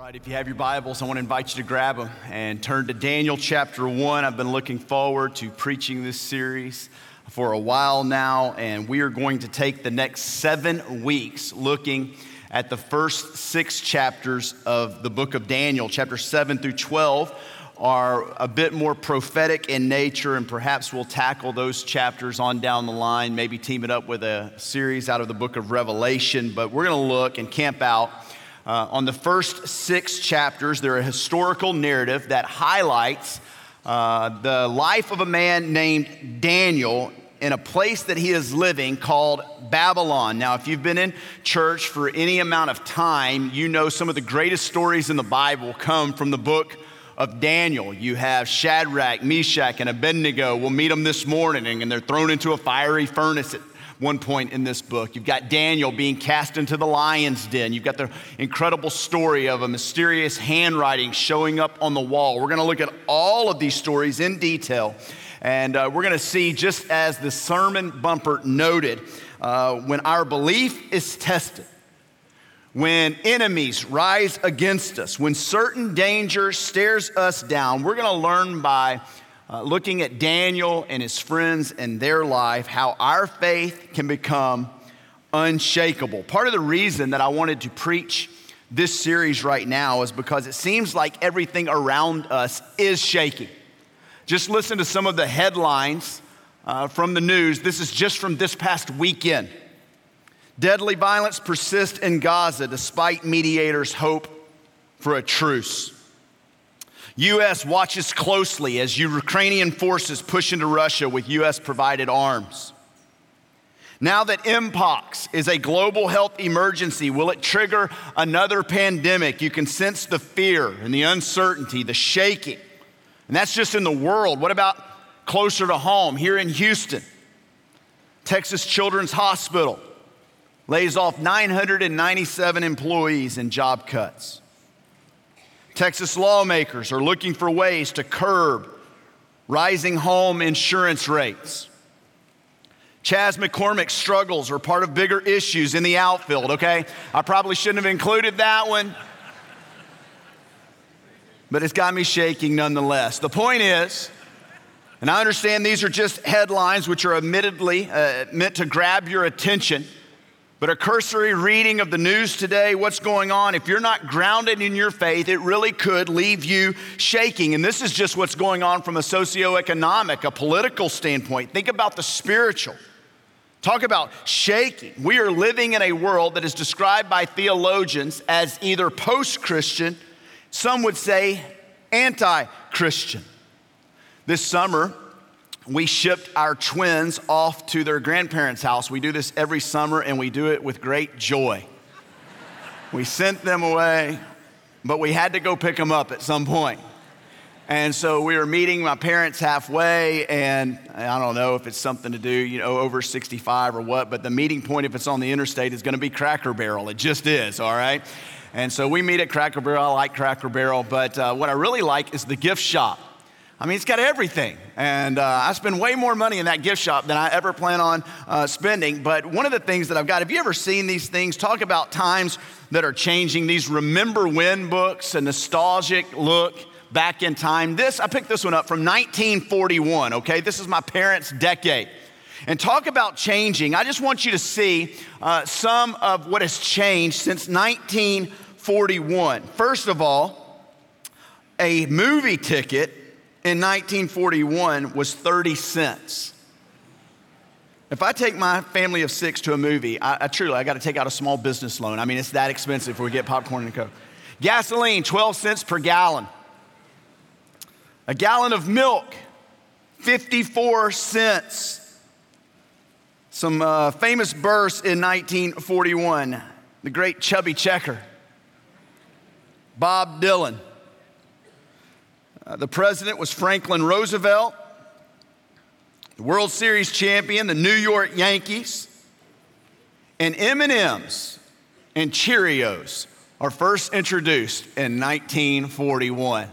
right, if you have your Bibles, I want to invite you to grab them and turn to Daniel chapter 1. I've been looking forward to preaching this series for a while now, and we are going to take the next 7 weeks looking at the first 6 chapters of the book of Daniel. Chapters 7 through 12 are a bit more prophetic in nature, and perhaps we'll tackle those chapters on down the line, maybe team it up with a series out of the book of Revelation. But we're going to look and camp out on the first 6 chapters. They're a historical narrative that highlights the life of a man named Daniel in a place that he is living called Babylon. Now, if you've been in church for any amount of time, you know some of the greatest stories in the Bible come from the book of Daniel. You have Shadrach, Meshach, and Abednego. We'll meet them this morning, and they're thrown into a fiery furnace at one point in this book. You've got Daniel being cast into the lion's den. You've got the incredible story of a mysterious handwriting showing up on the wall. We're going to look at all of these stories in detail, and we're going to see, just as the sermon bumper noted, when our belief is tested, when enemies rise against us, when certain danger stares us down, we're going to learn by looking at Daniel and his friends and their life, how our faith can become unshakable. Part of the reason that I wanted to preach this series right now is because it seems like everything around us is shaking. Just listen to some of the headlines from the news. This is just from this past weekend. Deadly violence persists in Gaza despite mediators' hope for a truce. U.S. watches closely as Ukrainian forces push into Russia with U.S.-provided arms. Now that Mpox is a global health emergency, will it trigger another pandemic? You can sense the fear and the uncertainty, the shaking. And that's just in the world. What about closer to home, here in Houston? Texas Children's Hospital lays off 997 employees in job cuts. Texas lawmakers are looking for ways to curb rising home insurance rates. Chas McCormick's struggles are part of bigger issues in the outfield, okay? I probably shouldn't have included that one, but it's got me shaking nonetheless. The point is, and I understand these are just headlines which are admittedly meant to grab your attention, but a cursory reading of the news today, what's going on, if you're not grounded in your faith, it really could leave you shaking. And this is just what's going on from a socioeconomic, a political standpoint. Think about the spiritual. Talk about shaking. We are living in a world that is described by theologians as either post-Christian, some would say anti-Christian. This summer, we shipped our twins off to their grandparents' house. We do this every summer, and we do it with great joy. We sent them away, but we had to go pick them up at some point. And so we were meeting my parents halfway, and I don't know if it's something to do, over 65 or what, but the meeting point, if it's on the interstate, is going to be Cracker Barrel. It just is, all right? And so we meet at Cracker Barrel. I like Cracker Barrel, but what I really like is the gift shop. I mean, it's got everything, and I spend way more money in that gift shop than I ever plan on spending. But one of the things that I've got, have you ever seen these things? Talk about times that are changing. These Remember When books, a nostalgic look back in time. I picked this one up from 1941, okay? This is my parents' decade. And talk about changing. I just want you to see some of what has changed since 1941. First of all, a movie ticket in 1941 was 30 cents. If I take my family of 6 to a movie, I got to take out a small business loan. I mean, it's that expensive if we get popcorn and Coke. Gasoline, 12 cents per gallon. A gallon of milk, 54 cents. Some famous births in 1941. The great Chubby Checker, Bob Dylan. The president was Franklin Roosevelt. The World Series champion, the New York Yankees. And M&Ms and Cheerios are first introduced in 1941.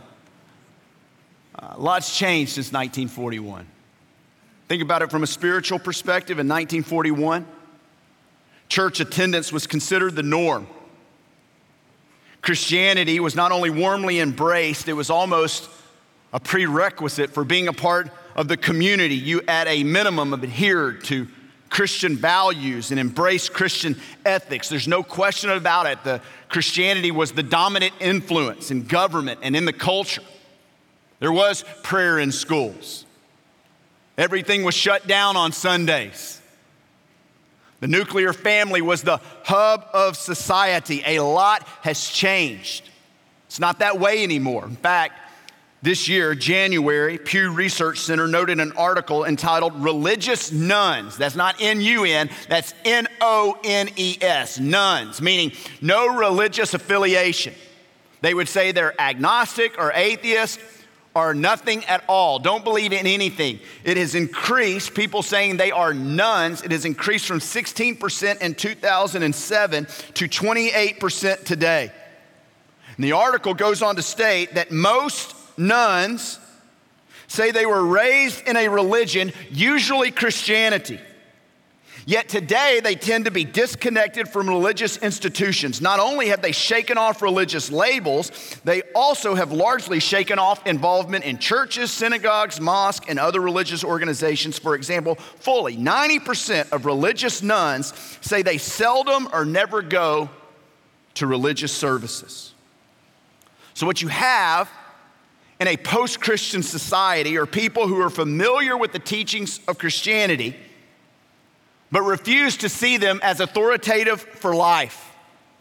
Lots changed since 1941. Think about it from a spiritual perspective. In 1941, church attendance was considered the norm. Christianity was not only warmly embraced, it was almost a prerequisite for being a part of the community. You, at a minimum, adhered to Christian values and embraced Christian ethics. There's no question about it. Christianity was the dominant influence in government and in the culture. There was prayer in schools. Everything was shut down on Sundays. The nuclear family was the hub of society. A lot has changed. It's not that way anymore. In fact, this year, January, Pew Research Center noted an article entitled Religious Nones. That's not N-U-N, that's N-O-N-E-S, nuns, meaning no religious affiliation. They would say they're agnostic or atheist or nothing at all, don't believe in anything. It has increased, people saying they are nuns, it has increased from 16% in 2007 to 28% today. And the article goes on to state that most nuns say they were raised in a religion, usually Christianity. Yet today they tend to be disconnected from religious institutions. Not only have they shaken off religious labels, they also have largely shaken off involvement in churches, synagogues, mosques, and other religious organizations. For example, fully 90% of religious nuns say they seldom or never go to religious services. So what you have in a post-Christian society are people who are familiar with the teachings of Christianity, but refuse to see them as authoritative for life.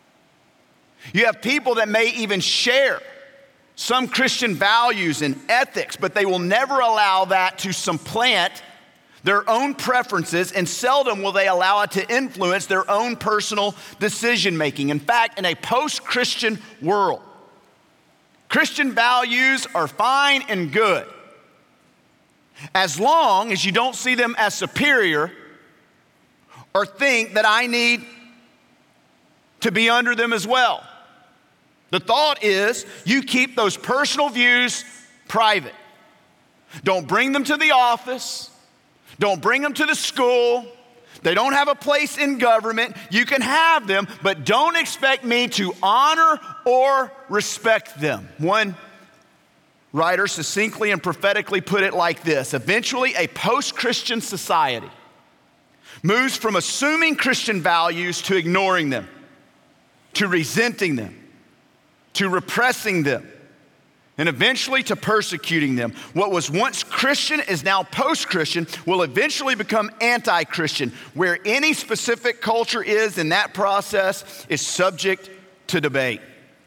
You have people that may even share some Christian values and ethics, but they will never allow that to supplant their own preferences, and seldom will they allow it to influence their own personal decision-making. In fact, in a post-Christian world, Christian values are fine and good as long as you don't see them as superior or think that I need to be under them as well. The thought is you keep those personal views private. Don't bring them to the office. Don't bring them to the school. They don't have a place in government. You can have them, but don't expect me to honor or respect them. One writer succinctly and prophetically put it like this: eventually, a post-Christian society moves from assuming Christian values to ignoring them, to resenting them, to repressing them, and eventually to persecuting them. What was once Christian is now post-Christian, will eventually become anti-Christian. Where any specific culture is in that process is subject to debate.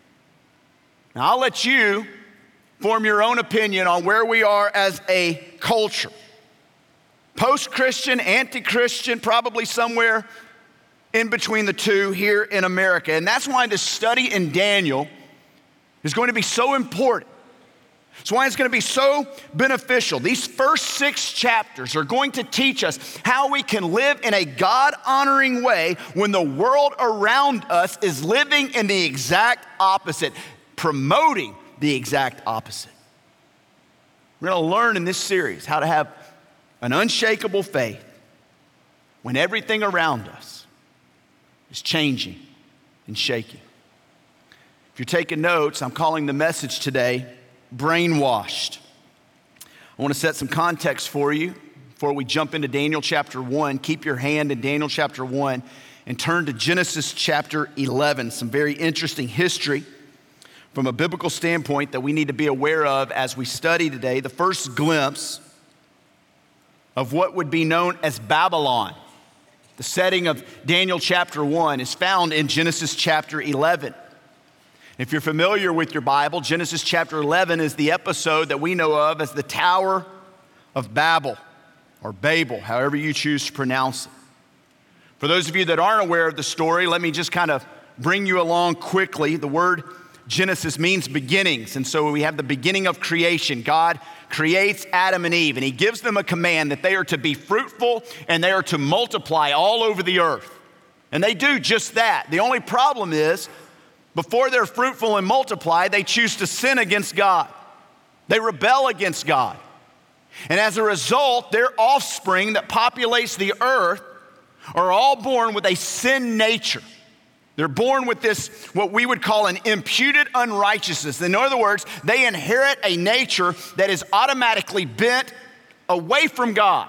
Now, I'll let you form your own opinion on where we are as a culture. Post-Christian, anti-Christian, probably somewhere in between the two here in America. And that's why this study in Daniel is going to be so important. That's why it's going to be so beneficial. These first 6 chapters are going to teach us how we can live in a God-honoring way when the world around us is living in the exact opposite, promoting the exact opposite. We're going to learn in this series how to have an unshakable faith when everything around us is changing and shaking. If you're taking notes, I'm calling the message today Brainwashed. I want to set some context for you before we jump into Daniel chapter 1. Keep your hand in Daniel chapter 1 and turn to Genesis chapter 11. Some very interesting history from a biblical standpoint that we need to be aware of as we study today. The first glimpse of what would be known as Babylon, the setting of Daniel chapter 1, is found in Genesis chapter 11. If you're familiar with your Bible, Genesis chapter 11 is the episode that we know of as the Tower of Babel, or Babel, however you choose to pronounce it. For those of you that aren't aware of the story, let me just kind of bring you along quickly. The word Genesis means beginnings, and so we have the beginning of creation. God creates Adam and Eve, and he gives them a command that they are to be fruitful and they are to multiply all over the earth. And they do just that. The only problem is, before they're fruitful and multiply, they choose to sin against God. They rebel against God. And as a result, their offspring that populates the earth are all born with a sin nature. They're born with this, what we would call an imputed unrighteousness. In other words, they inherit a nature that is automatically bent away from God.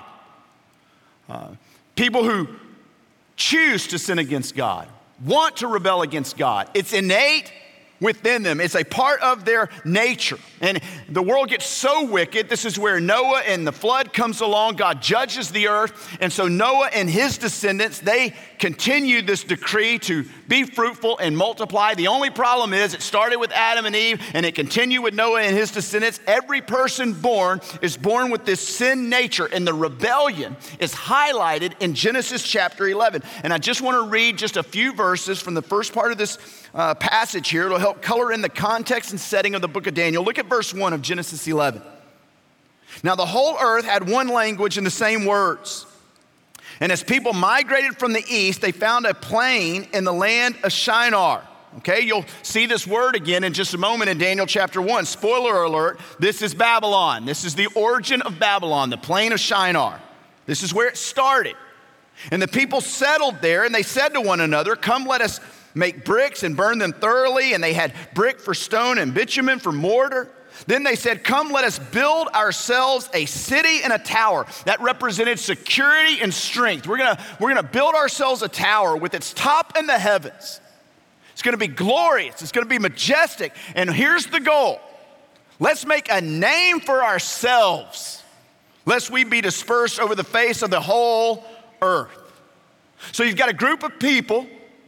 People who choose to sin against God, want to rebel against God. It's innate within them. It's a part of their nature. And the world gets so wicked. This is where Noah and the flood comes along. God judges the earth. And so Noah and his descendants, they continue this decree to be fruitful and multiply. The only problem is it started with Adam and Eve and it continued with Noah and his descendants. Every person born is born with this sin nature, and the rebellion is highlighted in Genesis chapter 11. And I just want to read just a few verses from the first part of this passage here. It'll help color in the context and setting of the book of Daniel. Look at verse 1 of Genesis 11. Now the whole earth had one language and the same words. And as people migrated from the east, they found a plain in the land of Shinar. Okay, you'll see this word again in just a moment in Daniel chapter 1. Spoiler alert, this is Babylon. This is the origin of Babylon, the plain of Shinar. This is where it started. And the people settled there, and they said to one another, "Come, let us make bricks and burn them thoroughly." And they had brick for stone and bitumen for mortar. Then they said, "Come, let us build ourselves a city and a tower." That represented security and strength. We're gonna build ourselves a tower with its top in the heavens. It's gonna be glorious. It's gonna be majestic. And here's the goal. Let's make a name for ourselves, lest we be dispersed over the face of the whole earth. So you've got a group of people,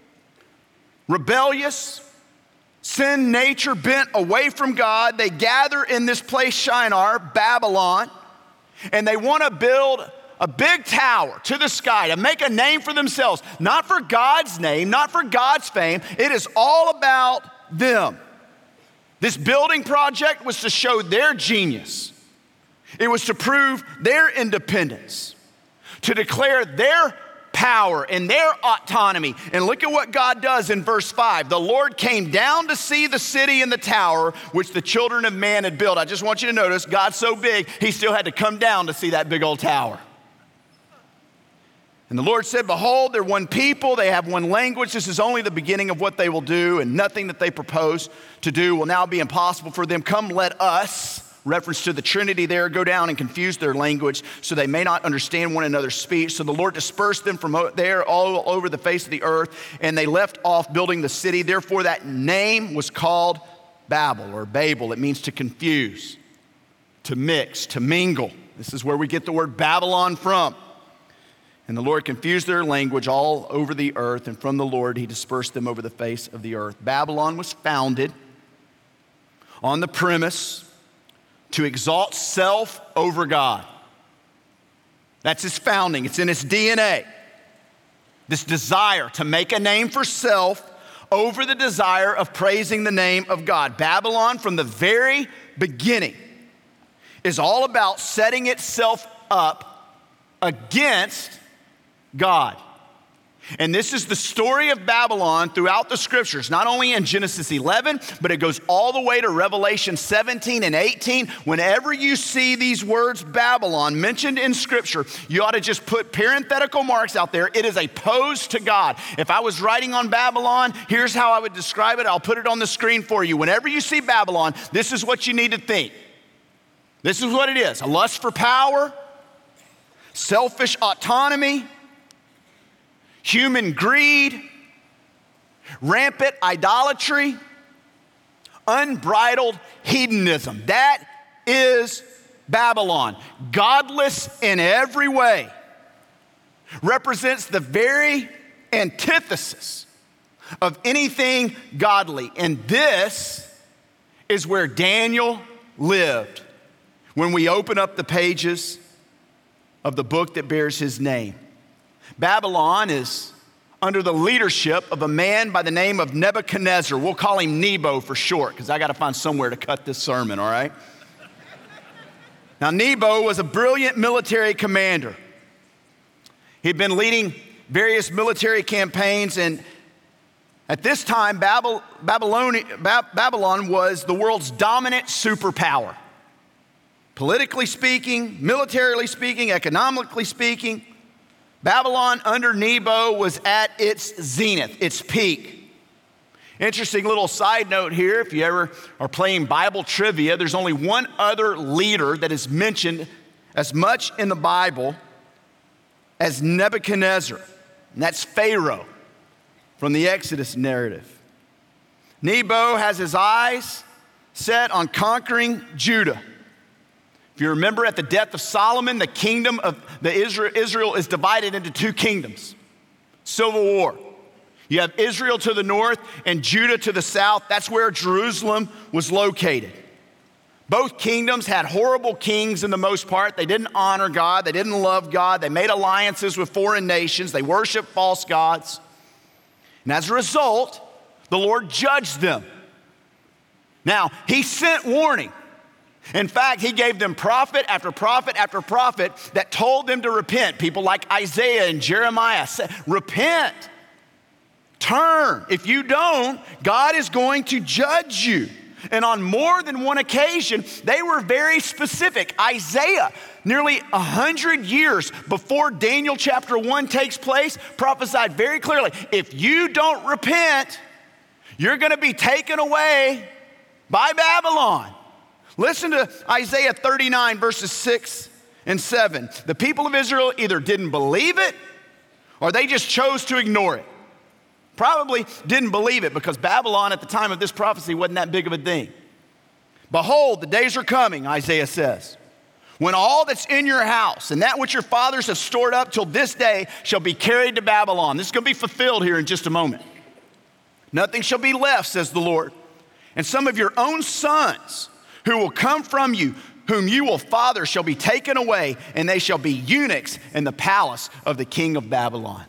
rebellious, sin nature bent away from God. They gather in this place, Shinar, Babylon, and they want to build a big tower to the sky to make a name for themselves, not for God's name, not for God's fame. It is all about them. This building project was to show their genius. It was to prove their independence, to declare their power and their autonomy. And look at what God does in verse 5. The Lord came down to see the city and the tower which the children of man had built. I just want you to notice, God's so big, he still had to come down to see that big old tower. And the Lord said, "Behold, they're one people, they have one language. This is only the beginning of what they will do, and nothing that they propose to do will now be impossible for them. Come, let us," reference to the Trinity there, "go down and confuse their language so they may not understand one another's speech." So the Lord dispersed them from there all over the face of the earth, and they left off building the city. Therefore that name was called Babel or Babel. It means to confuse, to mix, to mingle. This is where we get the word Babylon from. And the Lord confused their language all over the earth, and from the Lord he dispersed them over the face of the earth. Babylon was founded on the premise to exalt self over God. That's its founding. It's in its DNA. This desire to make a name for self over the desire of praising the name of God. Babylon, from the very beginning, is all about setting itself up against God. And this is the story of Babylon throughout the scriptures, not only in Genesis 11, but it goes all the way to Revelation 17 and 18. Whenever you see these words Babylon mentioned in scripture, you ought to just put parenthetical marks out there. It is a pose to God. If I was writing on Babylon, here's how I would describe it. I'll put it on the screen for you. Whenever you see Babylon, this is what you need to think. This is what it is: a lust for power, selfish autonomy, human greed, rampant idolatry, unbridled hedonism. That is Babylon. Godless in every way. Represents the very antithesis of anything godly. And this is where Daniel lived when we open up the pages of the book that bears his name. Babylon is under the leadership of a man by the name of Nebuchadnezzar. We'll call him Nebo for short, because I got to find somewhere to cut this sermon, all right? Now, Nebo was a brilliant military commander. He'd been leading various military campaigns, and at this time, Babylon was the world's dominant superpower. Politically speaking, militarily speaking, economically speaking, Babylon under Nebo was at its zenith, its peak. Interesting little side note here, if you ever are playing Bible trivia, there's only one other leader that is mentioned as much in the Bible as Nebuchadnezzar, and that's Pharaoh from the Exodus narrative. Nebo has his eyes set on conquering Judah. If you remember, at the death of Solomon, the kingdom of Israel is divided into two kingdoms. Civil war. You have Israel to the north and Judah to the south. That's where Jerusalem was located. Both kingdoms had horrible kings in the most part. They didn't honor God. They didn't love God. They made alliances with foreign nations. They worshiped false gods. And as a result, the Lord judged them. Now, he sent warning. In fact, he gave them prophet after prophet after prophet that told them to repent. People like Isaiah and Jeremiah said, repent, turn. If you don't, God is going to judge you. And on more than one occasion, they were very specific. Isaiah, nearly 100 years before Daniel chapter 1 takes place, prophesied very clearly, if you don't repent, you're going to be taken away by Babylon. Listen to Isaiah 39, verses 6 and 7. The people of Israel either didn't believe it or they just chose to ignore it. Probably didn't believe it because Babylon at the time of this prophecy wasn't that big of a thing. Behold, the days are coming, Isaiah says, when all that's in your house and that which your fathers have stored up till this day shall be carried to Babylon. This is going to be fulfilled here in just a moment. Nothing shall be left, says the Lord. And some of your own sons who will come from you, whom you will father, shall be taken away, and they shall be eunuchs in the palace of the king of Babylon.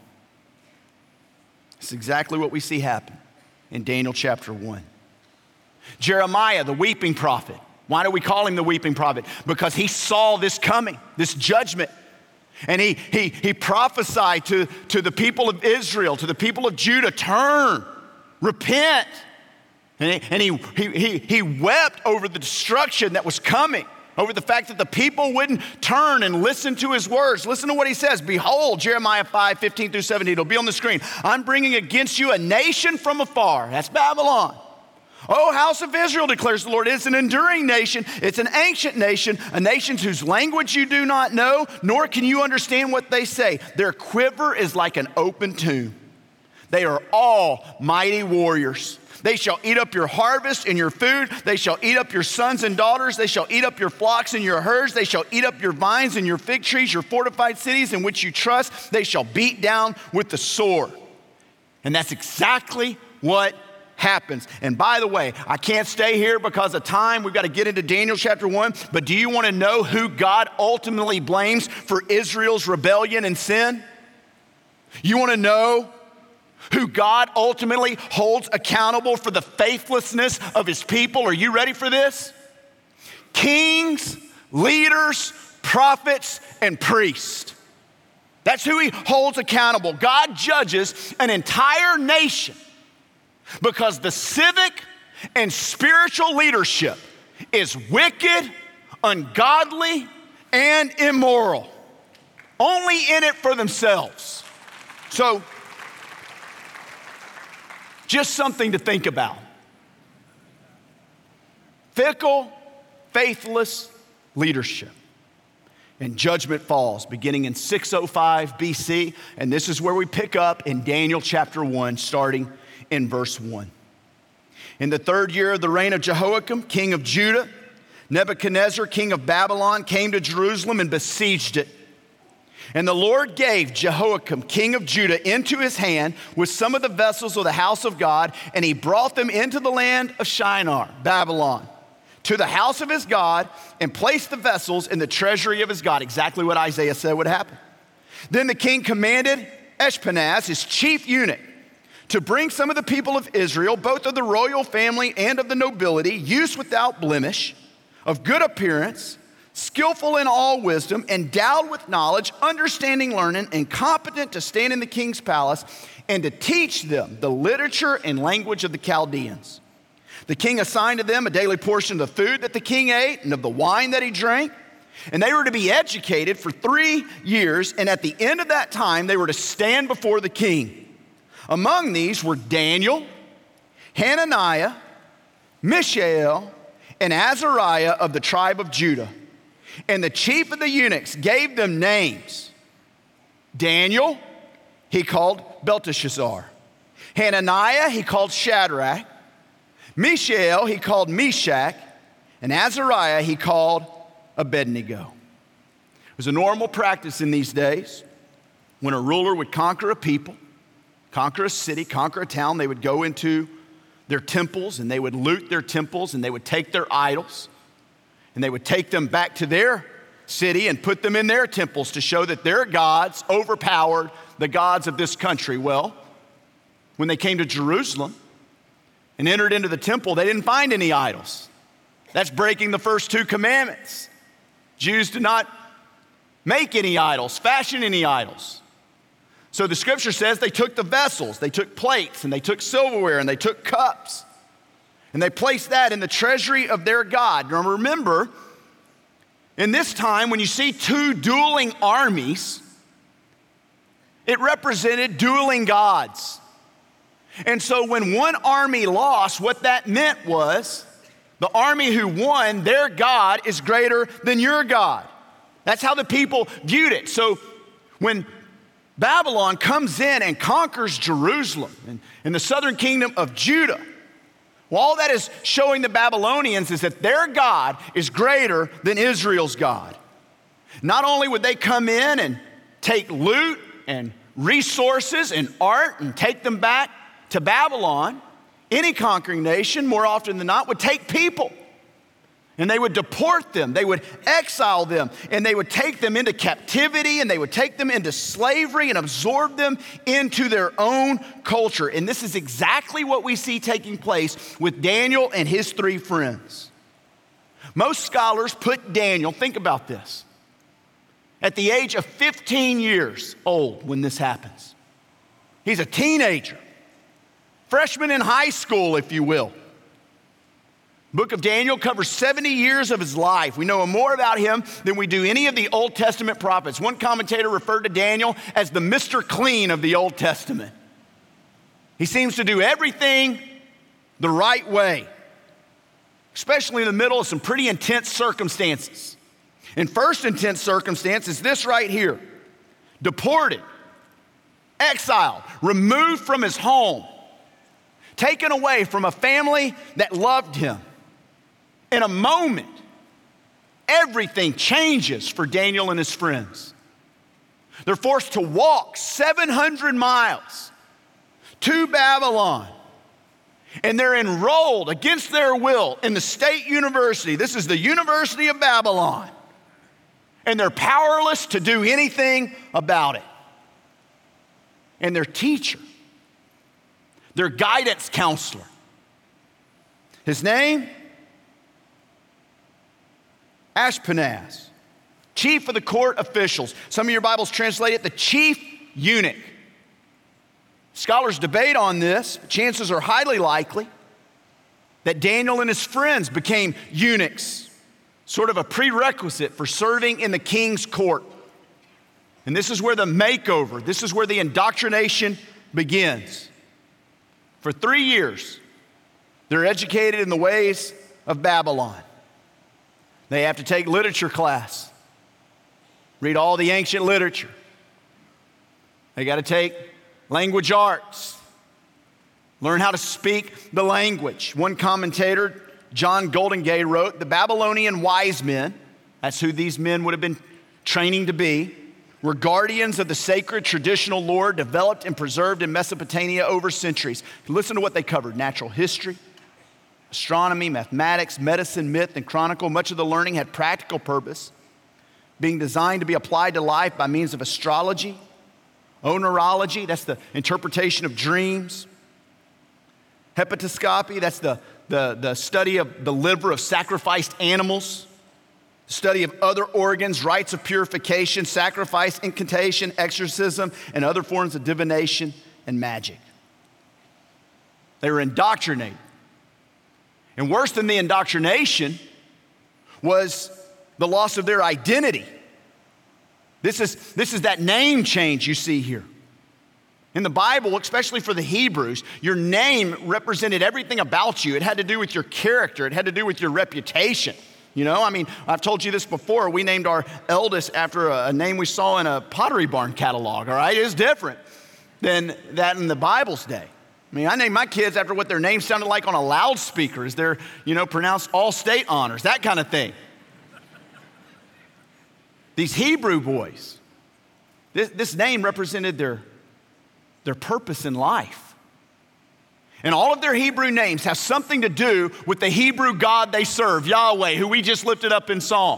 It's exactly what we see happen in Daniel chapter 1. Jeremiah, the weeping prophet. Why do we call him the weeping prophet? Because he saw this coming, this judgment. And he prophesied to the people of Israel, to the people of Judah, turn, repent. And he wept over the destruction that was coming, over the fact that the people wouldn't turn and listen to his words. Listen to what he says. Behold, Jeremiah 5, 15 through 17. It'll be on the screen. I'm bringing against you a nation from afar. That's Babylon. O house of Israel, declares the Lord, it's an enduring nation. It's an ancient nation, a nation whose language you do not know, nor can you understand what they say. Their quiver is like an open tomb. They are all mighty warriors. They shall eat up your harvest and your food. They shall eat up your sons and daughters. They shall eat up your flocks and your herds. They shall eat up your vines and your fig trees, your fortified cities in which you trust. They shall beat down with the sword. And that's exactly what happens. And by the way, I can't stay here because of time. We've got to get into Daniel chapter 1. But do you want to know who God ultimately blames for Israel's rebellion and sin? You want to know who God ultimately holds accountable for the faithlessness of his people? Are you ready for this? Kings, leaders, prophets, and priests. That's who he holds accountable. God judges an entire nation because the civic and spiritual leadership is wicked, ungodly, and immoral. Only in it for themselves. So, just something to think about. Fickle, faithless leadership. And judgment falls beginning in 605 BC. And this is where we pick up in Daniel chapter 1, starting in verse 1. In the 3rd year of the reign of Jehoiakim, king of Judah, Nebuchadnezzar, king of Babylon, came to Jerusalem and besieged it. And the Lord gave Jehoiakim, king of Judah, into his hand with some of the vessels of the house of God, and he brought them into the land of Shinar, Babylon, to the house of his God, and placed the vessels in the treasury of his God. Exactly what Isaiah said would happen. Then the king commanded Ashpenaz, his chief eunuch, to bring some of the people of Israel, both of the royal family and of the nobility, youths without blemish, of good appearance, skillful in all wisdom, endowed with knowledge, understanding learning, and competent to stand in the king's palace, and to teach them the literature and language of the Chaldeans. The king assigned to them a daily portion of the food that the king ate and of the wine that he drank. And they were to be educated for 3 years, and at the end of that time, they were to stand before the king. Among these were Daniel, Hananiah, Mishael, and Azariah of the tribe of Judah. And the chief of the eunuchs gave them names. Daniel, he called Belteshazzar. Hananiah, he called Shadrach. Mishael, he called Meshach. And Azariah, he called Abednego. It was a normal practice in these days. When a ruler would conquer a people, conquer a city, conquer a town, they would go into their temples and they would loot their temples and they would take their idols and they would take them back to their city and put them in their temples to show that their gods overpowered the gods of this country. Well, when they came to Jerusalem and entered into the temple, they didn't find any idols. That's breaking the first two commandments. Jews did not make any idols, fashion any idols. So the scripture says they took the vessels, they took plates, and they took silverware, and they took cups, and they placed that in the treasury of their God. Now remember, in this time, when you see two dueling armies, it represented dueling gods. And so when one army lost, what that meant was the army who won, their God is greater than your God. That's how the people viewed it. So when Babylon comes in and conquers Jerusalem and the southern kingdom of Judah, well, all that is showing the Babylonians is that their God is greater than Israel's God. Not only would they come in and take loot and resources and art and take them back to Babylon, any conquering nation, more often than not, would take people. And they would deport them, they would exile them, and they would take them into captivity, and they would take them into slavery and absorb them into their own culture. And this is exactly what we see taking place with Daniel and his three friends. Most scholars put Daniel, think about this, at the age of 15 years old when this happens. He's a teenager, freshman in high school, if you will. Book of Daniel covers 70 years of his life. We know more about him than we do any of the Old Testament prophets. One commentator referred to Daniel as the Mr. Clean of the Old Testament. He seems to do everything the right way, especially in the middle of some pretty intense circumstances. And first intense circumstance is this right here: deported, exiled, removed from his home, taken away from a family that loved him. In a moment, everything changes for Daniel and his friends. They're forced to walk 700 miles to Babylon, and they're enrolled against their will in the state university. This is the University of Babylon, and they're powerless to do anything about it. And their teacher, their guidance counselor, his name, Ashpenaz, chief of the court officials. Some of your Bibles translate it the chief eunuch. Scholars debate on this. Chances are highly likely that Daniel and his friends became eunuchs, sort of a prerequisite for serving in the king's court. And this is where the makeover, this is where the indoctrination begins. For 3 years, they're educated in the ways of Babylon. They have to take literature class, read all the ancient literature. They got to take language arts, learn how to speak the language. One commentator, John Goldingay, wrote, the Babylonian wise men, that's who these men would have been training to be, were guardians of the sacred traditional lore developed and preserved in Mesopotamia over centuries. Listen to what they covered: natural history, astronomy, mathematics, medicine, myth, and chronicle. Much of the learning had practical purpose, being designed to be applied to life by means of astrology, onerology, that's the interpretation of dreams, hepatoscopy, that's the study of the liver of sacrificed animals, study of other organs, rites of purification, sacrifice, incantation, exorcism, and other forms of divination and magic. They were indoctrinated. And worse than the indoctrination was the loss of their identity. This is that name change you see here. In the Bible, especially for the Hebrews, your name represented everything about you. It had to do with your character. It had to do with your reputation. You know, I mean, I've told you this before. We named our eldest after a name we saw in a Pottery Barn catalog, all right? It's different than that in the Bible's day. I mean, I named my kids after what their name sounded like on a loudspeaker as they're, pronounced all state honors, that kind of thing. These Hebrew boys, this name represented their purpose in life. And all of their Hebrew names have something to do with the Hebrew God they serve, Yahweh, who we just lifted up in song.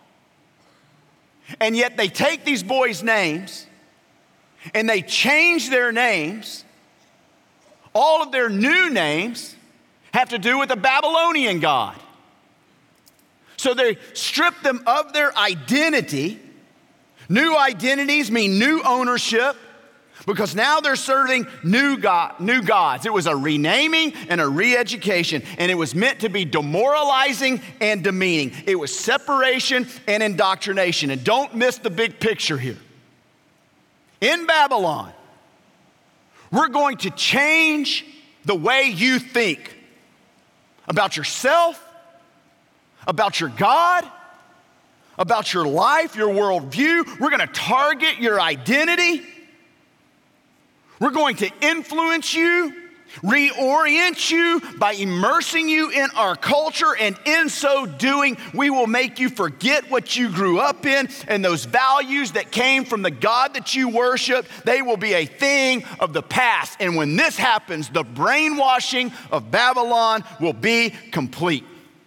And yet they take these boys' names and they change their names. All of their new names have to do with a Babylonian god. So they strip them of their identity. New identities mean new ownership, because now they're serving new gods. It was a renaming and a re-education, and it was meant to be demoralizing and demeaning. It was separation and indoctrination. And don't miss the big picture here. In Babylon, we're going to change the way you think about yourself, about your God, about your life, your worldview. We're going to target your identity. We're going to influence you, reorient you by immersing you in our culture, and in so doing, we will make you forget what you grew up in, and those values that came from the God that you worship, they will be a thing of the past. And when this happens, the brainwashing of Babylon will be complete.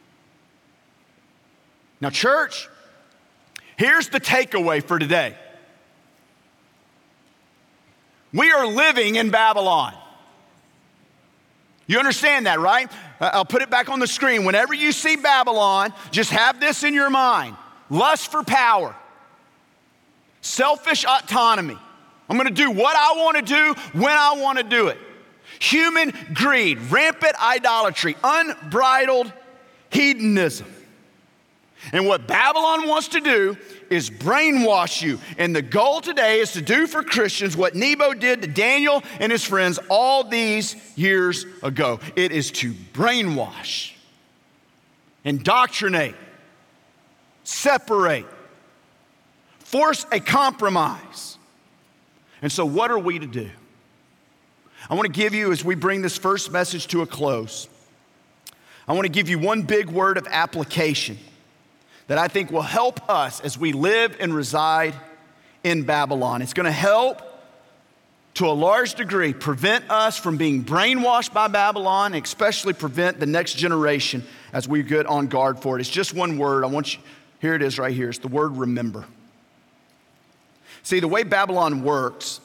Now, church, here's the takeaway for today. We are living in Babylon. You understand that, right? I'll put it back on the screen. Whenever you see Babylon, just have this in your mind. Lust for power. Selfish autonomy. I'm going to do what I want to do when I want to do it. Human greed, rampant idolatry, unbridled hedonism. And what Babylon wants to do is brainwash you. And the goal today is to do for Christians what Nebo did to Daniel and his friends all these years ago. It is to brainwash, indoctrinate, separate, force a compromise. And so what are we to do? I want to give you, as we bring this first message to a close, I want to give you one big word of application that I think will help us as we live and reside in Babylon. It's going to help, to a large degree, prevent us from being brainwashed by Babylon, and especially prevent the next generation as we get on guard for it. It's just one word. Here it is right here. It's the word remember. See, the way Babylon works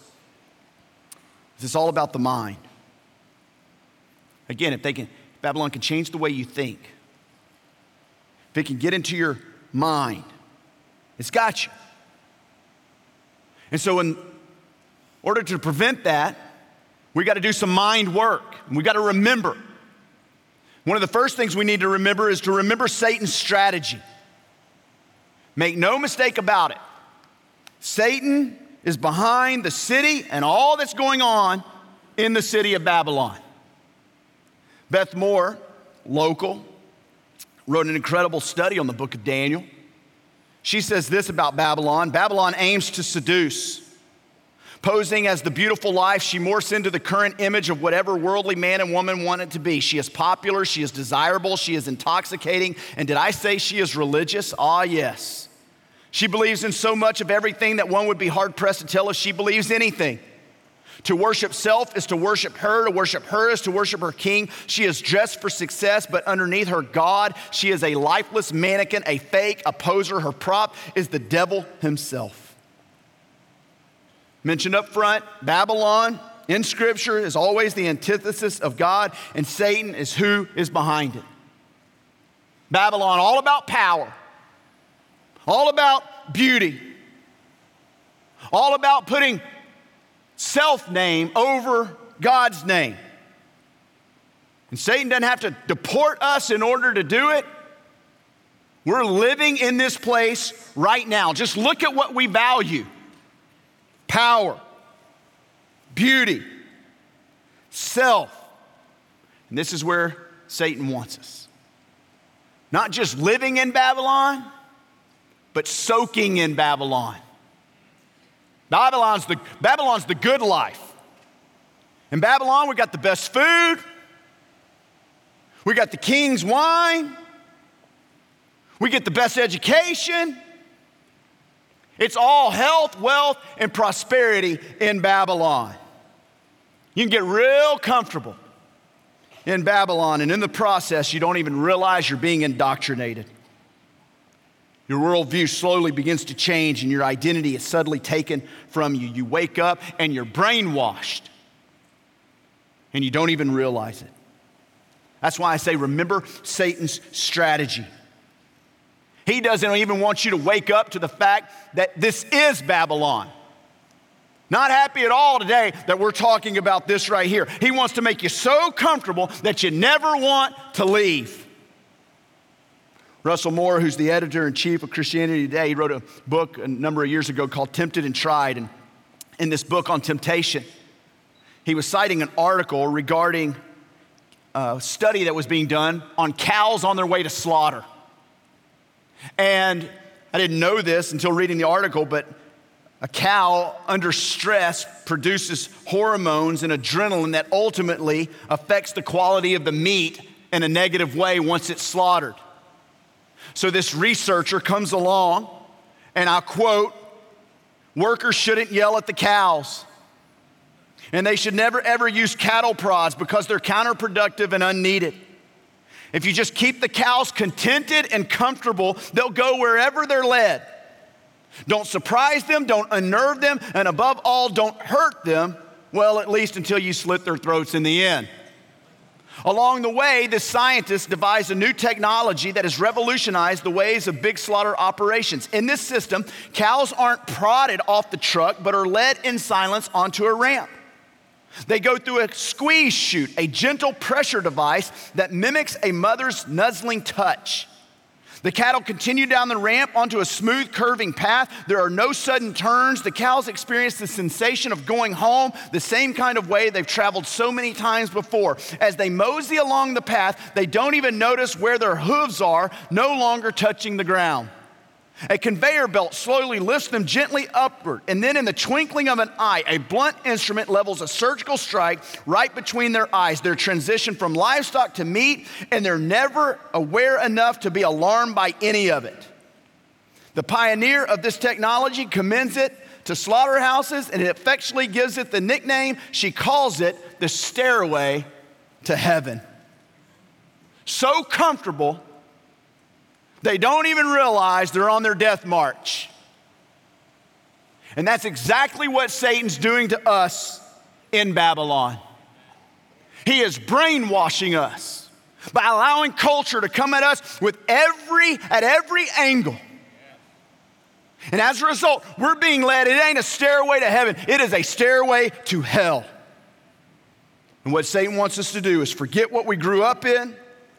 is it's all about the mind. Again, if Babylon can change the way you think, if it can get into your mind, it's got you. And so in order to prevent that, we got to do some mind work. And we got to remember. One of the first things we need to remember is to remember Satan's strategy. Make no mistake about it. Satan is behind the city and all that's going on in the city of Babylon. Beth Moore, local, wrote an incredible study on the book of Daniel. She says this about Babylon. Babylon aims to seduce. Posing as the beautiful life, she morphs into the current image of whatever worldly man and woman want it to be. She is popular, she is desirable, she is intoxicating. And did I say she is religious? Ah, yes. She believes in so much of everything that one would be hard-pressed to tell if she believes anything. To worship self is to worship her. To worship her is to worship her king. She is dressed for success, but underneath her God, she is a lifeless mannequin, a fake, a poser. Her prop is the devil himself. Mentioned up front, Babylon in Scripture is always the antithesis of God, and Satan is who is behind it. Babylon, all about power, all about beauty, all about putting self-name over God's name. And Satan doesn't have to deport us in order to do it. We're living in this place right now. Just look at what we value. Power, beauty, self. And this is where Satan wants us. Not just living in Babylon, but soaking in Babylon. Babylon's the good life. In Babylon, we got the best food. We got the king's wine. We get the best education. It's all health, wealth, and prosperity in Babylon. You can get real comfortable in Babylon, and in the process, you don't even realize you're being indoctrinated. Your worldview slowly begins to change, and your identity is suddenly taken from you. You wake up, and you're brainwashed, and you don't even realize it. That's why I say, remember Satan's strategy. He doesn't even want you to wake up to the fact that this is Babylon. Not happy at all today that we're talking about this right here. He wants to make you so comfortable that you never want to leave. Russell Moore, who's the editor-in-chief of Christianity Today, he wrote a book a number of years ago called Tempted and Tried. And in this book on temptation, he was citing an article regarding a study that was being done on cows on their way to slaughter. And I didn't know this until reading the article, but a cow under stress produces hormones and adrenaline that ultimately affects the quality of the meat in a negative way once it's slaughtered. So this researcher comes along, and I'll quote, "Workers shouldn't yell at the cows. And they should never, ever use cattle prods because they're counterproductive and unneeded. If you just keep the cows contented and comfortable, they'll go wherever they're led. Don't surprise them, don't unnerve them, and above all, don't hurt them, well, at least until you slit their throats in the end." Along the way, this scientist devised a new technology that has revolutionized the ways of big slaughter operations. In this system, cows aren't prodded off the truck, but are led in silence onto a ramp. They go through a squeeze chute, a gentle pressure device that mimics a mother's nuzzling touch. The cattle continue down the ramp onto a smooth, curving path. There are no sudden turns. The cows experience the sensation of going home the same kind of way they've traveled so many times before. As they mosey along the path, they don't even notice where their hooves are, no longer touching the ground. A conveyor belt slowly lifts them gently upward, and then in the twinkling of an eye, a blunt instrument levels a surgical strike right between their eyes. They're transitioned from livestock to meat, and they're never aware enough to be alarmed by any of it. The pioneer of this technology commends it to slaughterhouses, and it affectionately gives it the nickname, she calls it the stairway to heaven. So comfortable, they don't even realize they're on their death march. And that's exactly what Satan's doing to us in Babylon. He is brainwashing us by allowing culture to come at us at every angle. And as a result, we're being led, it ain't a stairway to heaven, it is a stairway to hell. And what Satan wants us to do is forget what we grew up in,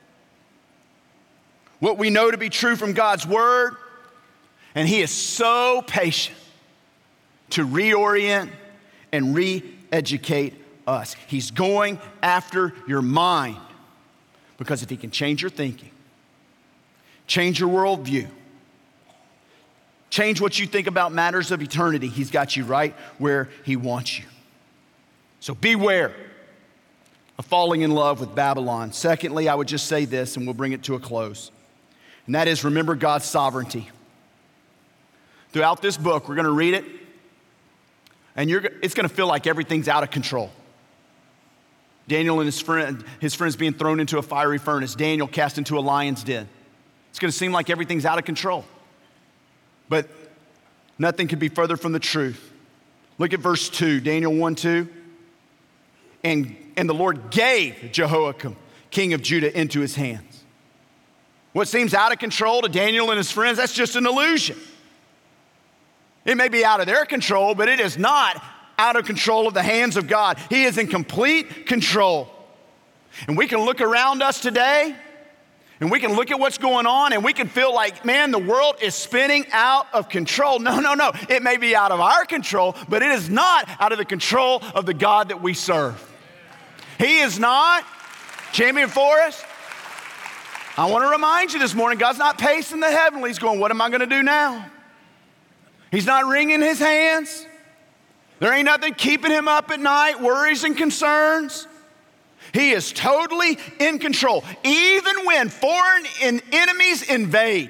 what we know to be true from God's word, and he is so patient to reorient and re-educate us. He's going after your mind, because if he can change your thinking, change your worldview, change what you think about matters of eternity, he's got you right where he wants you. So beware of falling in love with Babylon. Secondly, I would just say this, and we'll bring it to a close. And that is, remember God's sovereignty. Throughout this book, we're going to read it, and it's going to feel like everything's out of control. Daniel and his friends being thrown into a fiery furnace. Daniel cast into a lion's den. It's going to seem like everything's out of control. But nothing could be further from the truth. Look at verse 2, Daniel 1:2. And the Lord gave Jehoiakim, king of Judah, into his hands. What seems out of control to Daniel and his friends, that's just an illusion. It may be out of their control, but it is not out of control of the hands of God. He is in complete control. And we can look around us today, And we can look at what's going on and we can feel like, man, the world is spinning out of control. No. It may be out of our control, but it is not out of the control of the God that we serve. He is not. Champion Forest, I want to remind you this morning, God's not pacing the heavenlies going, what am I going to do now? He's not wringing his hands. There ain't nothing keeping him up at night, worries and concerns. He is totally in control. Even when foreign enemies invade,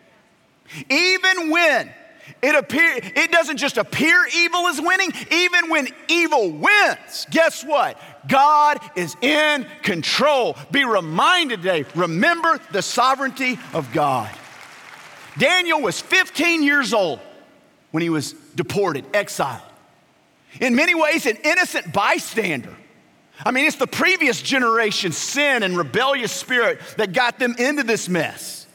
even when it doesn't just appear evil is winning, even when evil wins, guess what? God is in control. Be reminded today, remember the sovereignty of God. Daniel was 15 years old when he was deported, exiled. In many ways, an innocent bystander. I mean, it's the previous generation's sin and rebellious spirit that got them into this mess.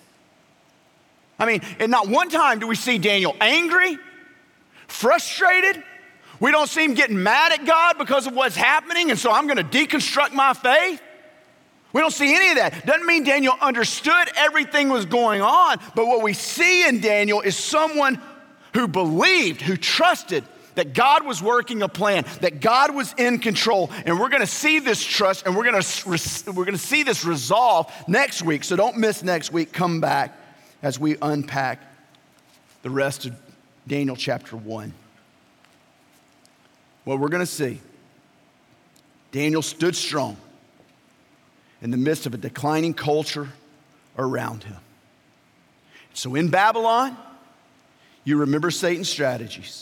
I mean, and not one time do we see Daniel angry, frustrated. We don't see him getting mad at God because of what's happening, and so I'm going to deconstruct my faith. We don't see any of that. Doesn't mean Daniel understood everything was going on, but what we see in Daniel is someone who believed, who trusted that God was working a plan, that God was in control, and we're going to see this trust, and we're going to see this resolve next week. So don't miss next week. Come back as we unpack the rest of Daniel chapter 1. What we're going to see, Daniel stood strong in the midst of a declining culture around him. So in Babylon, you remember Satan's strategies.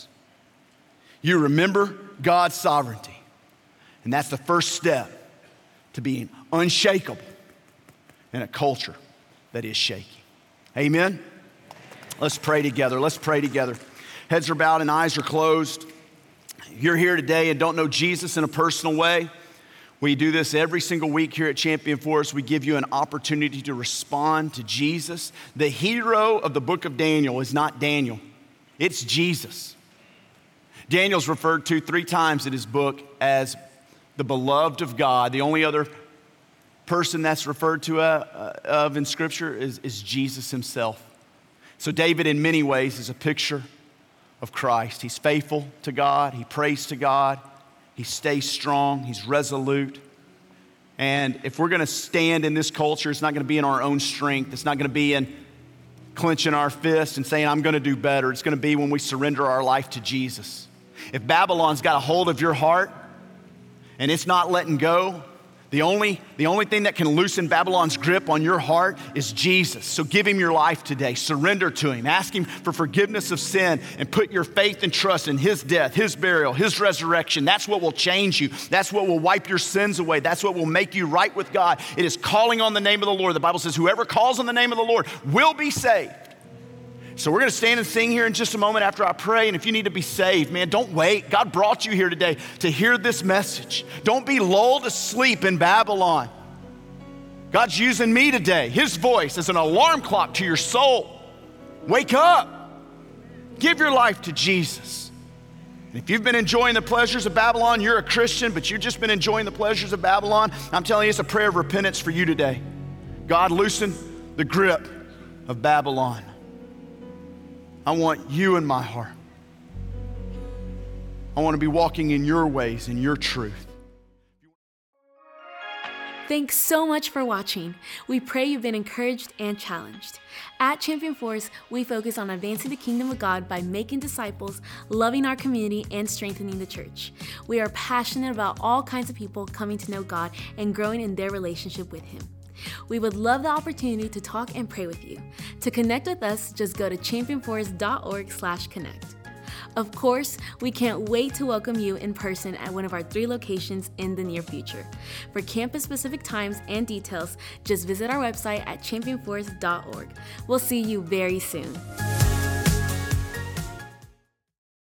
You remember God's sovereignty. And that's the first step to being unshakable in a culture that is shaky. Amen? Let's pray together. Let's pray together. Heads are bowed and eyes are closed. If you're here today and don't know Jesus in a personal way, we do this every single week here at Champion Forest. We give you an opportunity to respond to Jesus. The hero of the book of Daniel is not Daniel. It's Jesus. Daniel's referred to 3 times in his book as the beloved of God. The only other person that's referred to of in Scripture is Jesus himself. So David, in many ways, is a picture of Christ. He's faithful to God. He prays to God. He stays strong. He's resolute. And if we're going to stand in this culture, it's not going to be in our own strength. It's not going to be in clenching our fists and saying, I'm going to do better. It's going to be when we surrender our life to Jesus. If Babylon's got a hold of your heart and it's not letting go, the only thing that can loosen Babylon's grip on your heart is Jesus. So give him your life today. Surrender to him. Ask him for forgiveness of sin and put your faith and trust in his death, his burial, his resurrection. That's what will change you. That's what will wipe your sins away. That's what will make you right with God. It is calling on the name of the Lord. The Bible says whoever calls on the name of the Lord will be saved. So we're going to stand and sing here in just a moment after I pray. And if you need to be saved, man, don't wait. God brought you here today to hear this message. Don't be lulled asleep in Babylon. God's using me today, his voice as an alarm clock to your soul. Wake up. Give your life to Jesus. And if you've been enjoying the pleasures of Babylon, you're a Christian, but you've just been enjoying the pleasures of Babylon, I'm telling you, it's a prayer of repentance for you today. God, loosen the grip of Babylon. I want you in my heart. I want to be walking in your ways, in your truth. Thanks so much for watching. We pray you've been encouraged and challenged. At Champion Force, we focus on advancing the kingdom of God by making disciples, loving our community, and strengthening the church. We are passionate about all kinds of people coming to know God and growing in their relationship with him. We would love the opportunity to talk and pray with you. To connect with us, just go to championforest.org/connect. Of course, we can't wait to welcome you in person at one of our 3 locations in the near future. For campus-specific times and details, just visit our website at championforest.org. We'll see you very soon.